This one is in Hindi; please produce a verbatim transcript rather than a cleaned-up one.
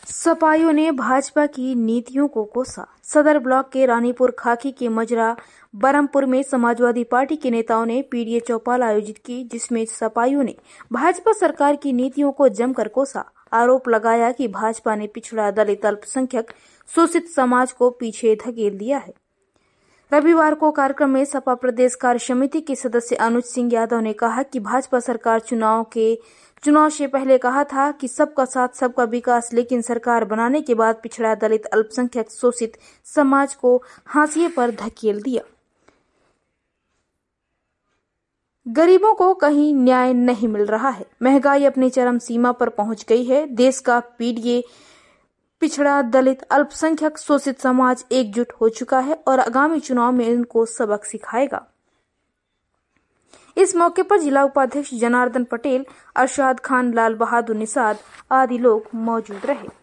सपाइयों ने भाजपा की नीतियों को कोसा। सदर ब्लॉक के रानीपुर खाकी के मजरा बरमपुर में समाजवादी पार्टी के नेताओं ने पीडीए चौपाल आयोजित की, जिसमें सपाइयों ने भाजपा सरकार की नीतियों को जमकर कोसा। आरोप लगाया कि भाजपा ने पिछड़ा, दलित, अल्पसंख्यक, शोषित समाज को पीछे धकेल दिया है। रविवार को कार्यक्रम में सपा प्रदेश कार्य समिति के सदस्य अनुज सिंह यादव ने कहा कि भाजपा सरकार चुनाव के चुनाव से पहले कहा था कि सबका साथ सबका विकास, लेकिन सरकार बनाने के बाद पिछड़ा, दलित, अल्पसंख्यक, शोषित समाज को हाशिए पर धकेल दिया। गरीबों को कहीं न्याय नहीं मिल रहा है। महंगाई अपनी चरम सीमा पर पहुंच गई है। देश का पीडीए पिछड़ा, दलित, अल्पसंख्यक, शोषित समाज एकजुट हो चुका है और आगामी चुनाव में इनको सबक सिखाएगा। इस मौके पर जिला उपाध्यक्ष जनार्दन पटेल, अरशाद खान, लाल बहादुर निषाद आदि लोग मौजूद रहे।